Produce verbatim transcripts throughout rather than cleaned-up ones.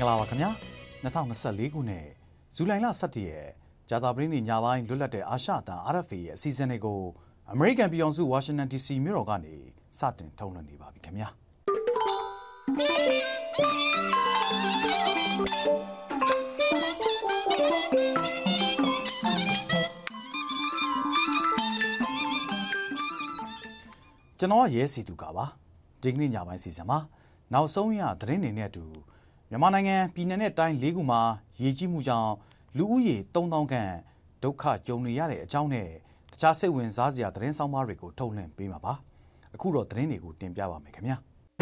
င်္ဂလာပါခင်ဗျာ၂၀၂၄ခုနှစ်ဇူလိုင်လ၁၁ရက်ဂျာတာပရင်းညပိုင်းလွတ်လပ်တဲ့အာရှအသံ R F A ရဲ့အစီအစဉ်တွေကိုအမေရိကန်ပြည်ထောင်စုဝါရှင်တန် D C မြို့တော်ကနေစတင်ထုတ်လွှင့်နေပါပြီခင်ဗျာကျွန်တော်ရဲစီသူကပါဒီကနေ့ညပိုင်းစီစဉ်မှာနောက်ဆုံးရသတင်းတွေနဲ့အတူမြန်မာနိုင်ငံပြည်내နဲ့တိုင်း၄ခုမှာရေကြီးမှုကြောင့်လူဦးရေသုံးသောင်းခန့်ဒုက္ခကြုံနေရတဲ့အကြောင်းနဲ့တခြားစိတ်ဝင်စားစရာသတင်းဆောင်မတွေကိုထုတ်လွှင့်ပေးမှာပါအခုတော့သတင်းတွေကိုတင်ပြပါမယ်ခင်ဗျာ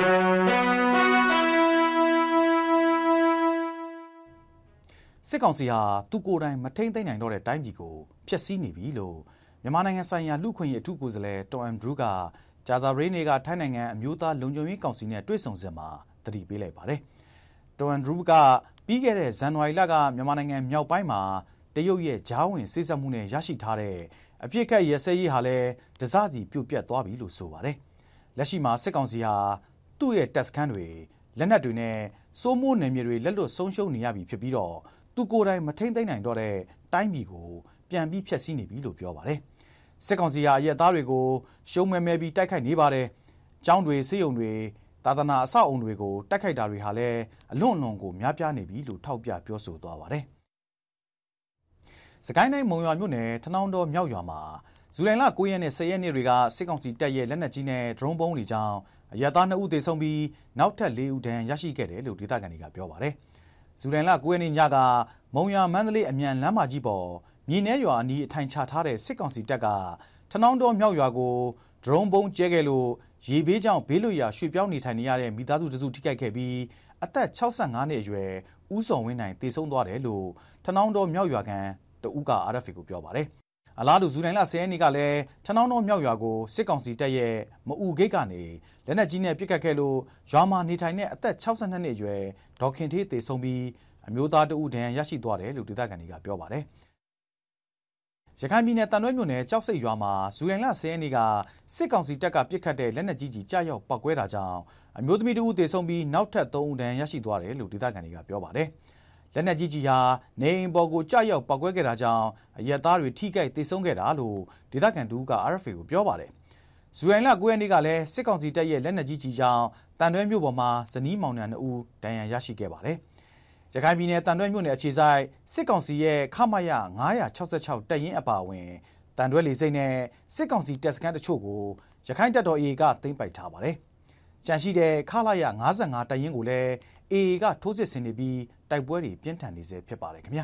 စစ်ကောင်စီဟာသူကိုယ်တိုင်မထိန်သိမ်းနိုင်တော့တဲ့တိုင်းပြည်ကိုဖျက်ဆီးနေပြီလို့မြန်မာနိုင်ငံဆိုင်ရာလူ့ခွင့်ရေးအထူးကိုယ်စားလှယ်တော်အန်ဒရူးကဂျာတာပရင်းတွေကထိုင်းနိုင်ငံအမျိုးသားလုံခြုံရေးကောင်စီနဲ့တွေ့ဆုံစဉ်မှာတတိပေးလိုက်ပါတယ်တော်အန်ဒရူးကပြီးခဲ့တဲ့ဇန်နဝါရီလကမြန်မာနိုင်ငံမြောက်ပိုင်းမှာတရုတ်ရဲ့ဂျားဝင်စိစက်မှုနဲ့ရရှိထားတဲ့အပြစ်ခတ်ရဲစဲရေးဟာလည်းတစစီပြုတ်ပြတ်သွားပြီလို့ဆိုပါတယ်လက်ရှိမှာစစ်ကောင်စီဟာသူ့ရဲ့တပ်စခန်းတွေလက်နက်တွေနဲ့စိုးမိုးနယ်မြေတွေလက်လွတ်ဆုံးရှုံးနေရပြီဖြစ်ပြီးတော့သူကိုယ်တိုင်မထိန်သိမ်းနိုင်တော့တဲ့တိုင်းပြည်ကိုပြန်ပြီးဖျက်ဆီးနေပြီလို့ပြောပါတယ်စစ်ကောင်စီဟာရဲသားတွေကိုရှုံးမဲမဲပြီးတိုက်ခိုက်နေပါတယ်ကျောင်းတွေဆေးရုံတွေသာသနာအဆောက်အုံတွေကိုတိုက်ခိုက်တာတွေဟာလည်းအလွန်အလွန်ကိုများပြားနေပြီလို့ထောက်ပြပြောဆိုသွားပါတယ်စကိုင်းတိုင်းမုံရွာမြို့နယ်ထနောင်းတော်မြောက်ရွာမှာဇူလိုင်လ၉ရက်နဲ့၁၀ရက်နေ့တွေကစစ်ကောင်စီတပ်ရဲ့လက်နက်ကြီးနဲ့ဒရုန်းဘုံးတွေကြောင့်အရပ်သားနှစ်ဦးသေဆုံးပြီးနောက်ထပ်၄ဦးဒဏ်ရာရရှိခဲ့တယ်လို့ဒေသခံတွေကပြောပါတယ်ဇူလိုင်လ၉ရက်နေ့ညကမုံရွာမန္တလေးအမြန်လမ်းမကြီးပေါ်မြေ내ရွာအနီးအထိုင်ချထားတဲ့စစ်ကောင်စီတပ်ကထနောင်းတော်မြောက်ရွာကိုဒရုန်းဘုံးကျဲခဲ့လို့ရေဘေးကြောင့်ဘေးလွတ်ရာရွှေ့ပြောင်းနေထိုင်နေရတဲ့မိသားစုတစုထိခိုက်ခဲ့ပြီးအသက်၆၅နှစ်အရွယ်ဦးစောဝင်းနိုင်သေဆုံးသွားတယ်လို့ထနောင်းတော်မြောက်ရွာကန်တဦးက R F A ကိုပြောပါတယ်အလားတူဇူလိုင်လ၁၀ရက်နေ့ကလည်းထနောင်းတော်မြောက်ရွာကိုစစ်ကောင်စီတပ်ရဲ့မအူဂိတ်ကနေလက်နက်ကြီးနဲ့ပစ်ခတ်ခဲ့လို့ရွာမှာနေထိုင်တဲ့အသက်၆၂နှစ်အရွယ်ဒေါက်ခင်ထေးသေဆုံးပြီးအမျိုးသားတဦးဒဏ်ရာရရှိသွားတယ်လို့ဒေသခံတွေကပြောပါတယ်ရခိုင်ပြည်နယ်တန်ရွဲမြို့နယ်ကြောက်စိတ်ရွာမှာဇူလိုင်လ၁၀ရက်နေ့ကစစ်ကောင်စီတပ်ကပစ်ခတ်တဲ့လက်နက်ကြီးကြီးကြားရောက်ပောက်ကွဲတာကြောင့်အမျိုးသမီးတဦးသေဆုံးပြီးနောက်ထပ်သုံးဦးဒဏ်ရာရရှိသွားတယ်လို့ဒေသခံတွေကပြောပါတယ်လက်နက်ကြီးကြီးဟာနေအိမ်ပေါ်ကိုကြားရောက်ပောက်ကွဲခဲ့တာကြောင့်အရက်သားတွေထိခိုက်သေဆုံးခဲ့တာလို့ဒေသခံတဦးက R F A ကိုပြောပါတယ်ဇူလိုင်လ၉ရက်နေ့ကလည်းစစ်ကောင်စီတပ်ရဲ့လက်နက်ကြီးကြီးကြောင့်တန်ရွဲမြို့ပေါ်မှာဇနီးမောင်နှံနှစ်ဦးဒဏ်ရာရရှိခဲ့ပါတယ်ရခိုင်ပြည်နယ်တန်ရွဲမြို့နယ်အခြေဆိုင်စစ်ကောင်စီရဲ့ခမရ၅၆၆တပ်ရင်းအပါအဝင်တန်ရွဲလေစိတ်နဲ့စစ်ကောင်စီတပ်စခန်းတချို့ကိုရခိုင်တပ်တော် A ကသိမ်းပိုက်ထားပါတယ်။ကြန့်ရှိတဲ့ခလာရ၅၅တပ်ရင်းကိုလည်း A ကထိုးစစ်ဆင်နေပြီးတိုက်ပွဲတွေပြင်းထန်နေစေဖြစ်ပါတယ်ခင်ဗျာ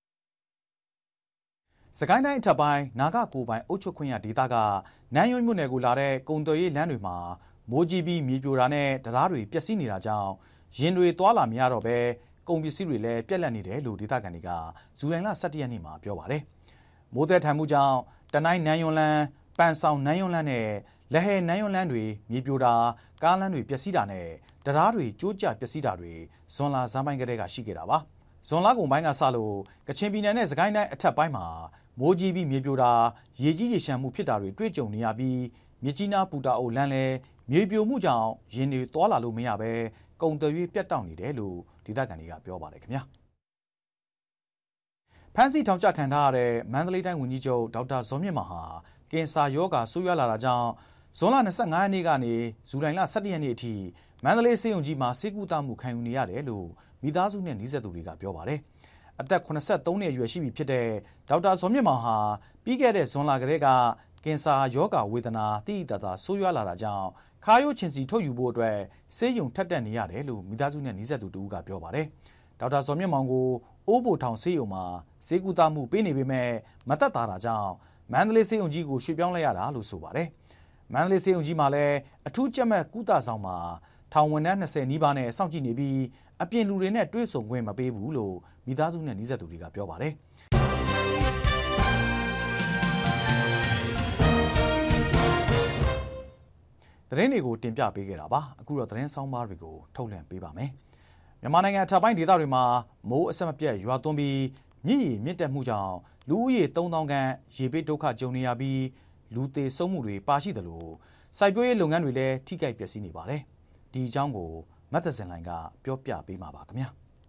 ။စကိုင်းတိုင်းအထက်ပိုင်းနာဂကိုပိုင်အုပ်ချုပ်ခွင့်ရဒေသကနန်းယွန်းမြို့နယ်ကိုလာတဲ့ကုန်သွယ်ရေးလမ်းတွေမှာမိုးကြီးပြီးမြေပြိုတာနဲ့တရားတွေပျက်စီးနေတာကြောင့်ရင်တွေသွာလာမရတော့ပဲကုန်ပစ္စည်းတွေလည်းပြက်လက်နေတယ်လို့ဒေသခံတွေကဇူလိုင်လ၁၁ရက်နေ့မှာပြောပါတယ်။မိုးသက်ထန်မှုကြောင့်တနိုင်းနန်းယွန်းလန်းပန်ဆောင်နန်းယွန်းလန်းနဲ့လက်ဟဲနန်းယွန်းလန်းတွေမြေပြိုတာကားလမ်းတွေပျက်စီးတာနဲ့တရားတွေကျိုးကျပျက်စီးတာတွေဇွန်လဆန်းပိုင်းကတည်းကရှိခဲ့တာပါ။ဇွန်လကုန်ပိုင်းကစလို့ကချင်ပြည်နယ်နဲ့စကိုင်းတိုင်းအထက်ပိုင်းမှာမိုးကြီးပြီးမြေပြိုတာရေကြီးရေရှမ်းမှုဖြစ်တာတွေတွေ့ကြုံနေရပြီးမြစ်ကြီးနားပူတာအိုလန်းလည်းမြေပြိုမှုကြောင့်ရင်တွေသွာလာလို့မရပဲကုန်သွယ်ရေးပြတ်တောက်နေတယ်လို့ဒေသခံတွေကပြောပါတယ်ခင်ဗျာဖမ်းဆီးထောင်ချခံထားရတဲ့မန္တလေးတိုင်းဝန်ကြီးချုပ်ဒေါက်တာဇော်မြင့်မောင်ဟာကင်ဆာရောဂါဆိုးရွားလာတာကြောင့်ဇွန်လ၂၅ရက်နေ့ကနေဇူလိုင်လ၁၁ရက်နေ့အထိမန္တလေးဆေးရုံကြီးမှာဆေးကုသမှုခံယူနေရတယ်လို့မိသားစုနဲ့နှီးစပ်သူတွေကပြောပါတယ်အသက်၇၃နှစ်အရွယ်ရှိပြီဖြစ်တဲ့ဒေါက်တာဇော်မြင့်မောင်ဟာပြီးခဲ့တဲ့ဇွန်လကတည်းကကင်ဆာရောဂါဝေဒနာတိတိတသာဆိုးရွားလာတာကြောင့်ခါးရိုးချင်စီထုတ်ယူဖို့အတွက်ဆေးရုံထက်တက်နေရတယ်လို့မိသားစုနဲ့နှီးစပ်သူတို့ကပြောပါတယ်ဒေါက်တာဇော်မြင့်မောင်ကိုအိုးဘိုထောင်ဆေးရုံမှာဆေးကုသမှုပေးနေပေမဲ့မသက်သာတာကြောင့်မန္တလေးဆေးရုံကြီးကိုရွှေ့ပြောင်းလိုက်ရတာလို့ဆိုပါတယ်မန္တလေးဆေးရုံကြီးမှာလည်းအထူးကြက်မဲ့ကုသဆောင်မှာထောင်ဝန်ထမ်း၂၀နီးပါးနဲ့စောင့်ကြည့်နေပြီးအပြင်လူတွေနဲ့တွေ့ဆုံခွင့်မပေးဘူးလို့မိသားစုနဲ့နှီးစပ်သူတွေကပြောပါတယ်သတင်းတွေကိုတင်ပြပေးခဲ့တာပါအခုတော့သတင်းဆောင်ပါတွေကိုထုတ်လွှင့်ပေးပါမယ်မြန်မာနိုင်ငံအထက်ပိုင်းဒေသတွေမှာမိုးအဆက်မပြတ်ရွာသွန်းပြီးမြစ်ရေမြင့်တက်မှုကြောင့်လူဦးရေသုံးသောင်းခန့်ရေဘေးဒုက္ခကြုံနေရပြီးလူသေဆုံးမှုတွေပါရှိသလိုစိုက်ပျိုးရေးလုပ်ငန်းတွေလည်းထိခိုက်ပျက်စီးနေပါတယ်ဒီအကြောင်းကိုမတ်တစင်လိုင်ကပြောပြပေးမှာပါခင်ဗျာ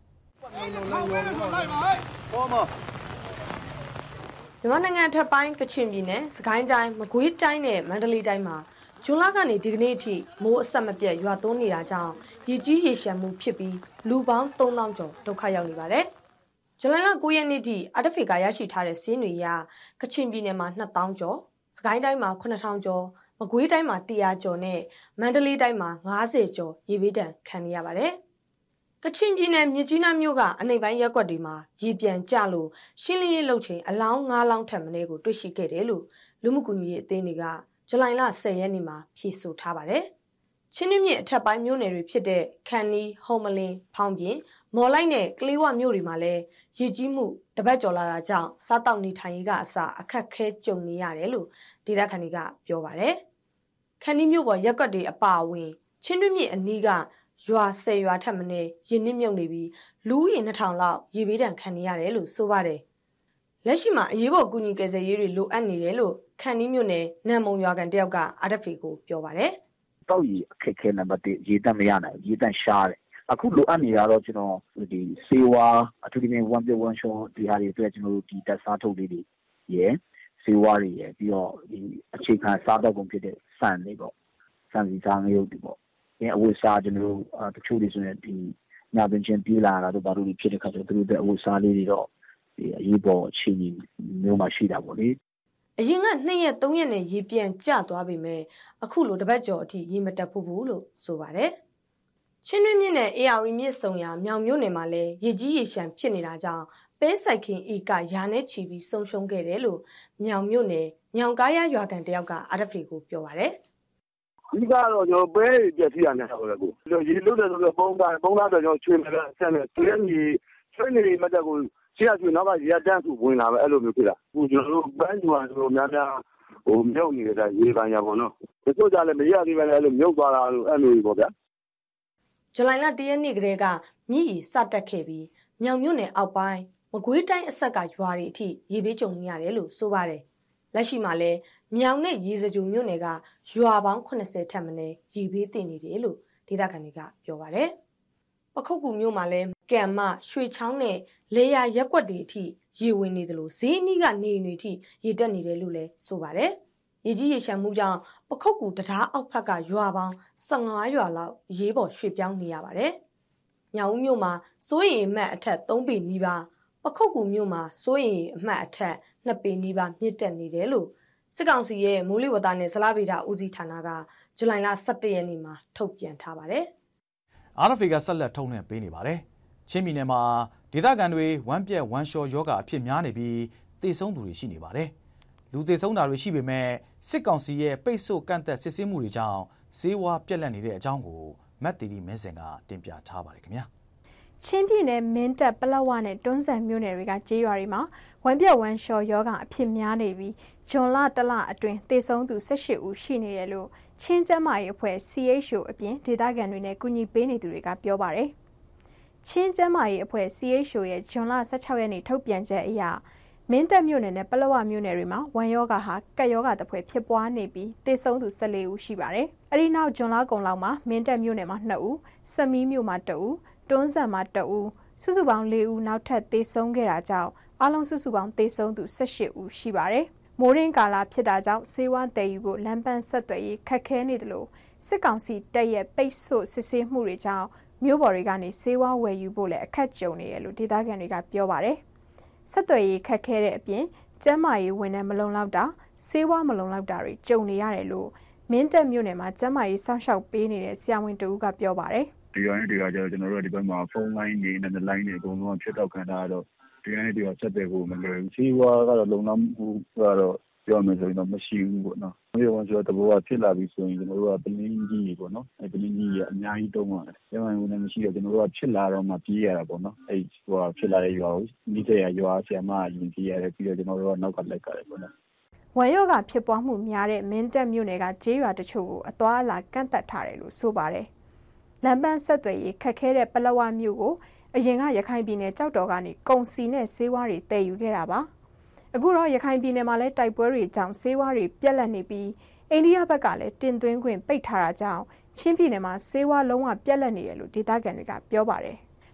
မြန်မာနိုင်ငံထပ်ပိုင်းကချင်ပြည်နယ်စကိုင်းတိုင်းမကွေးတိုင်းနဲ့မန္တလေးတိုင်းမှာဂျွန်လကနေဒီကနေ့အထိမိုးအဆက်မပြတ်ရွာသွန်းနေတာကြောင့်ရေကြီးရေရှမ်းမှုဖြစ်ပြီးလူပေါင်းသုံးသောင်းကျော်ဒုက္ခရောက်နေပါတယ်။ဇူလိုင်လ၉ရက်နေ့ထိအာတဖေကရရှိထားတဲ့စီးနွေရကချင်ပြည်နယ်မှာနှစ်သောင်းကျော်စကိုင်းတိုင်းမှာခုနှစ်ထောင်ကျော်မကွေးတိုင်းမှာတရာကျော်နဲ့မန္တလေးတိုင်းမှာငါးဆယ်ကျော်ရေဘေးဒဏ်ခံနေရပါတယ်။ကချင်ပြည်နယ်မြစ်ကြီးနားမြို့ကအနိမ့်ပိုင်းရပ်ကွက်တွေမှာရေပြန်ကျလို့ရှင်းလင်းရေးလုပ်ချိန်အလောင်းငါးလောင်းထက်မနည်းကိုတွေ့ရှိခဲ့တယ်လို့လူမှုကူညီရေးအသင်းတွေကဇူလိုင်လဆယ်ရက်နေ့မှာဖြေဆိုထားပါတယ်။ချင်းတွင်းမြစ်အထက်ပိုင်းမြို့နယ်တွေဖြစ်တဲ့ခန်နီ၊ဟုံမလင်း၊ဖောင်ပြင်၊မော်လိုက်နဲ့ကလေးဝမြို့တွေမှာလည်းရေကြီးမှုတပတ်ကျော်လာတာကြောင့်စားတောက်နေထိုင်ရေးကအစအခက်ခဲကြုံနေရတယ်လို့ဒေသခံတွေကပြောပါတယ်။ခန်နီမြို့ပေါ်ရပ်ကွက်တွေအပါအဝင်ချင်းတွင်းမြစ်အနီးကရွာဆယ်ရွာထက်မနည်းရေနစ်မြုပ်နေပြီးလူဦးရေနှစ်ထောင်လောက်ရေဘေးဒဏ်ခံနေရတယ်လို့ဆိုပါတယ်။လက်ရှိမှာအရေးပေါ်အကူအညီကယ်ဆယ်ရေးတွေလိုအပ်နေတယ်လို့ခန်နီမြို့နယ်နမ်မုံရွာကန်တယောက်ကအာဒက်ဖီကိုပြောပါတယ်။တောက်ရီအခက်ခဲနံပါတ်တစ်ရေတန့်မရနိုင်ရေတန့်ရှားတယ်။အခုလိုအပ်နေရတော့ကျွန်တော်ဒီစေဝါအထူးသဖြင့်one plus oneရှော့ဒီဟာတွေအတွက်ကျွန်တော်တို့ဒီတက်စားထုတ်လေးတွေရယ်စေဝါတွေရယ်ပြီးတော့ဒီအခြေခံစားတော့ကုန်ဖြစ်တဲ့စံတွေပေါ့စံစီစားငရုတ်တွေပေါ့။အဝတ်စားကျွန်တော်တို့တချို့တွေဆိုရင်ဒီညပင်ချင်းပြေးလာတာတို့ဘာလို့ဖြစ်တဲ့ခါကျတော့သူတို့အဝတ်စားလေးတွေတော့ဒီအရေးပေါ်အခြေအနေမျိုးမှရှိတာပေါ့လေအရင်ကနှစ်ရက်သုံးရက်နဲ့ရေပြန်ကျသွားပြီမဲ့အခုလိုတပတ်ကျော်အထိရေမတက်ဘူးလို့ဆိုပါတယ်ချင်းတွင်းမြစ်နဲ့အေအာရီမြစ်ဆုံရာမြောင်မြို့နယ်မှာလည်းရေကြီးရေရှမ်းဖြစ်နေတာကြောင့်ပဲဆိုင်ခင်ဤကရာနဲ့ချီပြီးဆုံးရှုံးခဲ့တယ်လို့မြောင်မြို့နယ်ညောင်ကားရရွာကန်တယောက်ကအာဒက်ဖီကိုပြောပါတယ်ဒီကတော့ကျွန်တော်ပဲပြည့်စည်ရနေတာပဲကိုရေလွတ်တယ်ဆိုတော့ပုံသားပုံသားတော့ကျွန်တော်ချွေးမယ်ဆက်မယ်သူလည်းဒီချွေးနေမှတက်ကိုရှေ့ကကျွေးနောက်ကရေတန်းသူဝင်လာပဲအဲ့လိုမျိုးဖြစ်တာအခုကျွန်တော်တို့ပန်းကျွာဆိုတော့များများဟိုမြုပ်နေတဲ့ရေပန်းရပါတော့တချို့ကြလည်းမရသေးပဲအဲ့လိုမြုပ်သွားတာလို့အဲ့လိုကြီးပေါ့ဗျာဇူလိုင်လတရက်နေ့ကတည်းကမြစ်ရေစတက်ခဲ့ပြီးမြောင်မြို့နယ်အောက်ပိုင်းမကွေးတိုင်းအဆက်ကရွာတွေအထိရေဘေးကြုံနေရတယ်လို့ဆိုပါတယ်လက်ရှိမှာလည်းမြောင်နဲ့ရေစကြိုမြို့နယ်ကရွာပေါင်းeightyထက်မနည်းရေဘေးတည်နေတယ်လို့ဒေသခံတွေကပြောပါတယ်ပခုတ်ကူမြို့မှာလည်းကံမရွှေချောင်းနဲ့လေယာရက်ကွက်တွေအထိရေဝင်နေတယ်လို့ဈေးအနီးကနေအိမ်တွေအထိရေတက်နေတယ်လို့လည်းဆိုပါတယ်ရေကြီးရေရှမ်းမှုကြောင့်ပခုတ်ကူတရားအောက်ဖက်ကရွာပေါင်းfifteenရွာလောက်ရေးပေါ်ရွှေ့ပြောင်းနေရပါတယ်။ညောင်ဦးမြို့မှာစိုးရိမ်အမှတ်အထက်threeပေနီးပါးပခုတ်ကူမြို့မှာစိုးရိမ်အမှတ်အထက်twoပေနီးပါးမြင့်တက်နေတယ်လို့စစ်ကောင်စီရဲ့မိုးလေဝသနဲ့ဇလဗေဒဦးစီးဌာနကဇူလိုင်လsevenရက်နေ့မှာထုတ်ပြန်ထားပါတယ်။အာရဖေကဆက်လက်ထုံးနှံပေးနေပါတယ်။ချင်းပြည်နယ်မှာဒေသခံတွေဝမ်းပြက်ဝမ်းလျှောယောဂအဖြစ်များနေပြီးသေဆုံးသူတွေရှိနေပါတယ်။လူသေဆုံးတာတွေရှိပေမဲ့စစ်ကောင်စီရဲ့ပိတ်ဆို့ကန့်သက်စစ်ဆေးမှုတွေကြောင့်ဈေးဝါပြက်လက်နေတဲ့အကြောင်းကိုမတ်တီတီမင်းစင်ကတင်ပြထားပါတယ်ခင်ဗျာချင်းပြည်နယ်မင်းတပ်ပလက်ဝနဲ့တွန်းဆန်မြို့နယ်တွေကကြေးရွာတွေမှာဝမ်းပြက်ဝမ်းလျှောယောဂအဖြစ်များနေပြီးဂျွန်လတလအတွင်းသေဆုံးသူeighteenဦးရှိနေတယ်လို့ချင်းကျန်းမာရေးအဖွဲ့ C H O အပြင်ဒေသခံတွေနဲ့ကူညီပေးနေသူတွေကပြောပါတယ်ချင်းကျန်းမာရေးအဖွဲ့ C H O ရဲ့ဂျွန်လsixteenရက်နေ့ထုတ်ပြန်ချက်အရမင်းတပ်မြို့နယ်နဲ့ပလက်ဝမြို့နယ်တွေမှာဝမ်းယောဂဟာကပ်ယောဂတစ်ဖွဲဖြစ်ပွားနေပြီးသေဆုံးသူfourteenဦးရှိပါတယ်။အဲဒီနောက်ဂျွန်လကုန်လောက်မှာမင်းတပ်မြို့နယ်မှာtwoဦး၊စမီးမြို့မှာoneဦး၊တွန်းဆန်မှာoneဦးစုစုပေါင်းfourဦးနောက်ထပ်သေဆုံးခဲ့တာကြောင့်အလုံးစုစုပေါင်းသေဆုံးသူeighteenဦးရှိပါတယ်။မိုးရင်းကာလဖြစ်တာကြောင့်ဆေးဝါးတည်ယူဖို့လမ်းပန်းဆက်သွယ်ရေးခက်ခဲနေတယ်လို့စစ်ကောင်စီတပ်ရဲ့ပိတ်ဆို့စစ်ဆေးမှုတွေကြောင့်မြို့ပေါ်တွေကနေဆေးဝါးဝယ်ယူဖို့လည်းအခက်ကြုံနေတယ်လို့ဒေသခံတွေကပြောပါတယ်။ဆက်သွယ်ရေးခက်ခဲတဲ့အပြင်ကျန်းမာရေးဝန်ထမ်းမလုံလောက်တာဆေးဝါးမလုံလောက်တာတွေကြုံနေရတယ်လို့မင်းတပ်မြို့နယ်မှာကျန်းမာရေးစောင့်ရှောက်ပေးနေတဲ့ဆရာဝန်တဦးကပြောပါတယ်။ဒီရောင်းတွေကကျတော့ကျွန်တော်တို့ဒီဘက်မှာဖုန်းလိုင်းတွေနဲ့လိုင်းတွေအကုန်လုံးဖြတ်တောက်ခံထားရတော့ဒီနေ့ဒီကဆက်သွယ်ဖို့မလွယ်ဘူး။ဆေးဝါးကတော့လုံလောက်မှုကတော့ပြောမယ်ဆိုရင်တော့မရှိဘူးပေါ့နော်။ဒီဝန်ဆိုတော့တဘောကဖြစ်လာပြီဆိုရင်ကျွန်တော်တို့ကပလင်းကြီးပေါ့နော်။အဲပလင်းကြီးကအများကြီးတုံးပါတယ်။ကျန်းမာရေးဝန်ထမ်းမရှိတော့ကျွန်တော်တို့ကဖြစ်လာတော့မှပြေးရတာပေါ့နော်။အဲဟိုဖြစ်လာတဲ့ရွာကိုမိတဲ့ရွာဆရာမအရင်ပြေးရတယ်ပြီးတော့ကျွန်တော်တို့ကနောက်ကလိုက်ကရတယ်ပေါ့နော်။ဝမ်ယောဂဖြစ်ပွားမှုများတဲ့မင်းတပ်မြို့နယ်ကကျေးရွာတချို့ကိုအသွားအလာကန့်သက်ထားတယ်လို့ဆိုပါတယ်။လမ်းပန်းဆက်သွယ်ရေးခက်ခဲတဲ့ပလက်ဝမြို့ကိုအရင်ကရခိုင်ပြည်နယ်ကြောက်တော်ကနေကုံစီနဲ့ဆေးဝါးတွေတည်ယူခဲ့တာပါ။အခုတော့ရခိုင်ပြည်နယ်မှာလည်းတိုက်ပွဲတွေကြောင့်ဆေးဝါးတွေပြက်လက်နေပြီးအိန္ဒိယဘက်ကလည်းတင်သွင်းခွင့်ပိတ်ထားတာကြောင့်ချင်းပြည်နယ်မှာဆေးဝါးလုံးဝပြက်လက်နေတယ်လို့ဒေသခံတွေကပြောပါတယ်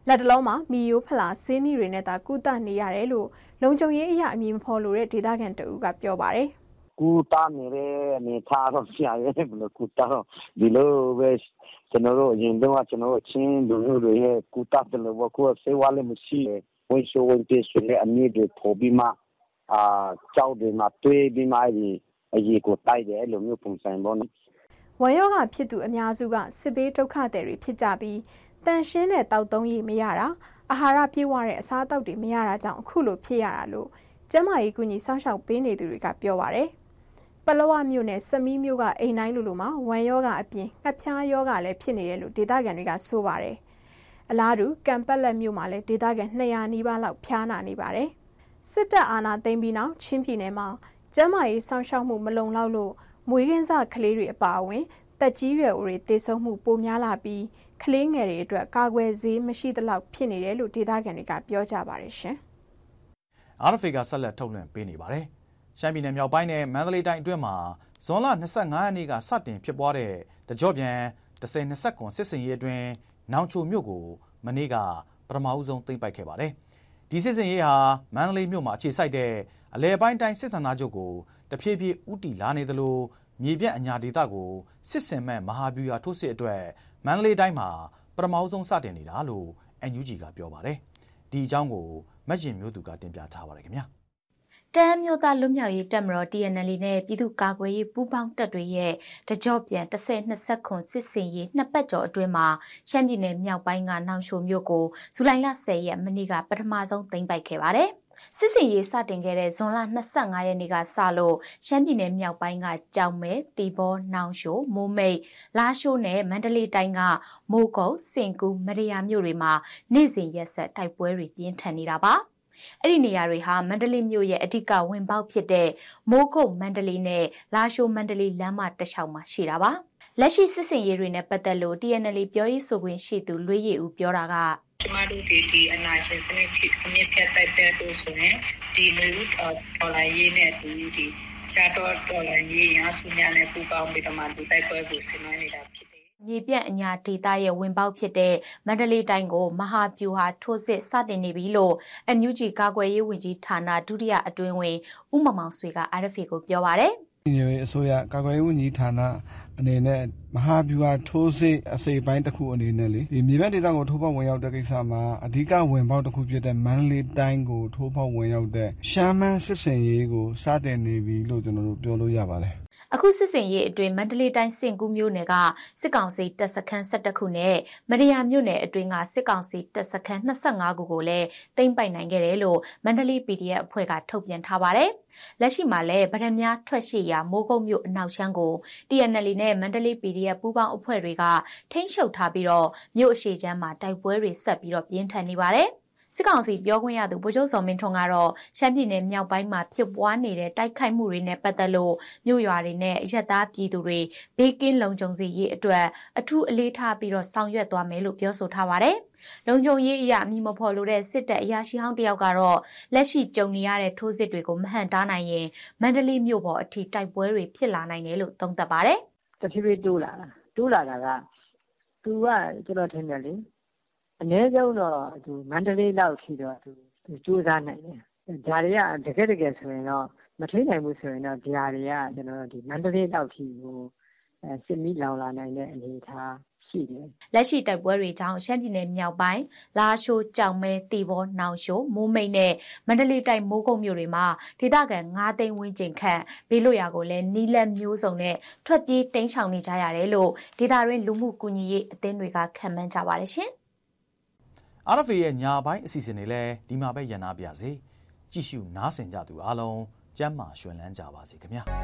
လက်တလုံးမှာမီယိုဖလာစင်းနီတွေနဲ့သာကုသနေရတယ်လို့လုံခြုံရေးအရာအမည်မဖော်လို့တဲ့ဒေသခံတဦးကပြောပါတယ်ကူတာနေတဲ့အနေထားတော့ဆရာရဲ့ဘယ်လိုကူတာတော့ဒီလိုပဲကျွန်တော်တို့အရင်တော့ကျွန်တော်တို့ချင်းလူမျိုးတွေရဲ့ကူတာတယ်လို့ကိုယ်ဆေးဝါးလည်းမရှိဝင်ရှိုးဝင်ပြေးဆိုတဲ့အမြင့်တွေပေါ်ပြီးမှအာကြောက်တွေမှာတွေးပြီးမှအကြီးအကြီးကိုတိုက်တယ်လို့မျိုးပုံစံပေါ့နော်ဝမ်ရောဂါဖြစ်သူအများစုကစစ်ဘေးဒုက္ခသည်တွေဖြစ်ကြပြီးတန်ရှင်းတဲ့တောက်သုံးရည်မရတာအာဟာရပြည့်ဝတဲ့အစားအသောက်တွေမရတာကြောင့်အခုလိုဖြစ်ရတာလို့ကျန်းမာရေးကူညီစောင့်ရှောက်ပေးနေသူတွေကပြောပါတယ်ပလောဝမြို့နယ်စမီးမြို့ကအိမ်တိုင်းလူလူမှာဝမ်ရောဂါအပြင်ငှက်ဖျားရောဂါလည်းဖြစ်နေတယ်လို့ဒေသခံတွေကဆိုပါတယ်အလားတူကံပက်လက်မြို့မှာလည်းဒေသခံနှစ်ရာနီးပါးလောက်ဖျားနာနေပါတယ်စစ်တပ်အာဏာသိမ်းပြီးနောက်ချင်းပြည်နယ်မှာကျန်းမာရေးစောင့်ရှောက်မှုမလုံလောက်လို့မွေးကင်းစကလေးတွေအပါအဝင်တက်ကြီးရွယ်ဦးတွေသေဆုံးမှုပိုများလာပြီးကလေးငယ်တွေအတွက်ကာကွယ်ဆေးမရှိသလောက်ဖြစ်နေတယ်လို့ဒေသခံတွေကပြောကြပါတယ်ရှင်။ အာ အဖ် အေ ကဆက်လက်ထုတ်လွှင့်ပေးနေပါတယ်။ရှမ်းပြည်နယ်မြောက်ပိုင်းနဲ့မန္တလေးတိုင်းအတွင်းမှာဇွန်လ၂၅ရက်နေ့ကစတင်ဖြစ်ပွားတဲ့တကြော့ပြန်၁၀၂၇စစ်စင်ရေးအတွင်းနောင်ချိုမြို့ကိုမနေ့ကပထမဦးဆုံးသိမ်းပိုက်ခဲ့ပါတယ်။ဒီစစ်စင်ရေးဟာမန္တလေးမြို့မှာအခြေစိုက်တဲ့အလဲပိုင်းတိုင်းစစ်ဌာနချုပ်ကိုတဖြည်းဖြည်းဥတီလာနေသလိုမြေပြန့်အညာဒေသကိုစစ်စင်မဲ့မဟာဗျူဟာထိုးစစ်အတွက်မန္တလေးတိုင်းမှာပထမဆုံးစတင်နေတာလို့ အန် ယူ ဂျီ ကပြောပါတယ်။ဒီအကြောင်းကိုမက်ရင်မျိုးသူကတင်ပြထားပါတယ်ခင်ဗျာ။တမ်းမျိုးသားလွတ်မြောက်ရေးတပ်မတော် တီ အန် အယ်လ် အေ နဲ့ပြည်သူ့ကာကွယ်ရေးပူးပေါင်းတပ်တွေရဲ့တကြော့ပြန်၁၀၂၇စစ်စင်ရေးနှစ်ပတ်ကျော်အတွင်းမှာရှမ်းပြည်နယ်မြောက်ပိုင်းကနောင်ချိုမြို့ကိုဇူလိုင်လ၁၀ရက်မနေ့ကပထမဆုံးသိမ်းပိုက်ခဲ့ပါတယ်။စစ်စင်ရေးစတင်ခဲ့တဲ့ဇွန်လ၂၅ရက်နေ့ကစလို့ရှမ်းပြည်နယ်မြောက်ပိုင်းကကြောင်မဲတီဘောနောင်ရှိုမိုးမိတ်လာရှိုးနဲ့မန္တလေးတိုင်းကမိုးကုတ်စင်ကူးမရယာမြို့တွေမှာနေ့စဉ်ရက်ဆက်တိုက်ပွဲတွေပြင်းထန်နေတာပါအဲ့ဒီနေရာတွေဟာမန္တလေးမြို့ရဲ့အဓိကဝင်ပေါက်ဖြစ်တဲ့မိုးကုတ်မန္တလေးနဲ့လာရှိုးမန္တလေးလမ်းမတစ်လျှောက်မှာရှိတာပါလက်ရှိစစ်စင်ရေးတွေနဲ့ပတ်သက်လို့ တီ အန် အယ်လ် အေ ပြောရေးဆိုခွင့်ရှိသူလွေးရည်ဦးပြောတာကကျမတို့ဒီဒီအနာရှင်စနစ်ဖြစ်အမြင့်ဖြတ်တိုက်ပွဲလို့ဆိုရင်ဒီလူ့ဒေါ်လာရေးနဲ့ဒီဒီချာတော်ဒေါ်လာရေးရဆူညာနဲ့ပူပေါင်းပြီးတော့မှဒီတိုက်ပွဲကိုဆင်နွှဲနေတာဖြစ်တယ်။မြေပြန့်အညာဒေသရဲ့ဝင်ပေါက်ဖြစ်တဲ့မန္တလေးတိုင်းကိုမဟာဗျူဟာထိုးစစ်စတင်နေပြီလို့ အန် ယူ ဂျီ ကာကွယ်ရေးဝန်ကြီးဌာနဒုတိယအတွင်းဝန်ဦးမောင်မောင်ဆွေက အာ အဖ် အေ ကိုပြောပါတယ်။ဒီအစိုးရကာကွယ်ရေးဝန်ကြီးဌာနအနေနဲ့မဟာဗျူဟာထိုးစစ်အစိပ်ပိုင်းတစ်ခုအနေနဲ့လေဒီမြေပြန့်ဒေသကိုထိုးဖောက်ဝင်ရောက်တဲ့ကိစ္စမှာအဓိကဝင်ပေါက်တစ်ခုဖြစ်တဲ့မန္တလေးတိုင်းကိုထိုးဖောက်ဝင်ရောက်တဲ့ရှမ်းမန်းစစ်စင်ရေးကိုစတင်နေပြီလို့ကျွန်တော်တို့ပြောလို့ရပါတယ်အခုစစ်စင်ရေးအတွင်းမန္တလေးတိုင်းစင်ကူးမြို့နယ်ကစစ်ကောင်စီတပ်စခန်း၁၁ခုနဲ့မရယာမြို့နယ်အတွင်းကစစ်ကောင်စီတပ်စခန်း၂၅ခုကိုလည်းသိမ်းပိုက်နိုင်ခဲ့တယ်လို့မန္တလေး ပီ ဒီ အက်ဖ် အဖွဲ့ကထုတ်ပြန်ထားပါတယ်။လက်ရှိမှာလည်းဗရမ ्या ထွက်ရှိရာမိုးကုတ်မြို့အနောက်ချမ်းကို တီ အန် အယ်လ် အေ နဲ့မန္တလေး ပီ ဒီ အက်ဖ် ပူးပေါင်းအဖွဲ့တွေကထိန်းချုပ်ထားပြီးတော့မြို့အရှေ့ချမ်းမှာတိုက်ပွဲတွေဆက်ပြီးတော့ပြင်းထန်နေပါတယ်။စစ်ကောင်စီပြောခွင့်ရသူဗိုလ်ချုပ်စော်မင်းထွန်းကတော့ရှမ်းပြည်နယ်မြောက်ပိုင်းမှာဖြစ်ပွားနေတဲ့တိုက်ခိုက်မှုတွေနဲ့ပတ်သက်လို့မြို့ရွာတွေနဲ့အရက်သားပြည်သူတွေဘေးကင်းလုံခြုံစေရေးအတွက်အထူးအလေးထားပြီးတော့ဆောင်ရွက်သွားမယ်လို့ပြောဆိုထားပါတယ်။လုံခြုံရေးအရာအမည်မဖော်လို့တဲ့စစ်တပ်အရာရှိဟောင်းတယောက်ကတော့လက်ရှိကြုံနေရတဲ့ထိုးစစ်တွေကိုမဟန့်တားနိုင်ရင်မန္တလေးမြို့ပေါ်အထိတိုက်ပွဲတွေဖြစ်လာနိုင်တယ်လို့သုံးသပ်ပါတယ်။တဖြည်းဖြည်းတိုးလာတာတိုးလာတာကသူကကျွန်တော်ထင်တယ်လေအနည်းဆုံးတော့သူမန္တလေးလောက်ရှိတော့သူစူးစမ်းနိုင်တယ်။ဒါတွေကတကယ်တကယ်ဆိုရင်တော့မထိနိုင်ဘူးဆိုရင်တော့ဒီဟာတွေကကျွန်တော်တို့ဒီမန္တလေးလောက်ထိကိုအဲစစ်မီးလောင်လာနိုင်တဲ့အနေအထားရှိတယ်။လက်ရှိတိုက်ပွဲတွေကြောင့်ရှမ်းပြည်နယ်မြောက်ပိုင်းလာရှိုးကြောင်မဲတီဘောနောင်ရှိုးမိုးမိတ်နဲ့မန္တလေးတိုင်းမိုးကုတ်မြို့တွေမှာဒေသခံ၅သိန်းဝန်းကျင်ခန့်ဘေးလွတ်ရာကိုလည်းနီးလက်မျိုးစုံနဲ့ထွက်ပြေးတိမ်းရှောင်နေကြရတယ်လို့ဒေသရင်းလူမှုကူညီရေးအသင်းတွေကခန့်မှန်းကြပါတယ်ရှင်။အာ အဖ် အေ ရဲ့ညာပိုင်းအစီအစဉ်တွေလည်းဒီမှာပဲရန်နာပြစေကြည့်ရှုနားဆင်ကြသူအားလုံးကျမ်းမာရွှင်လန်းကြပါစေခင်ဗျာ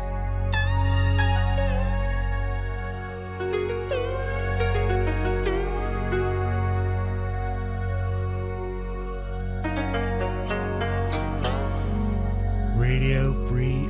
Radio Free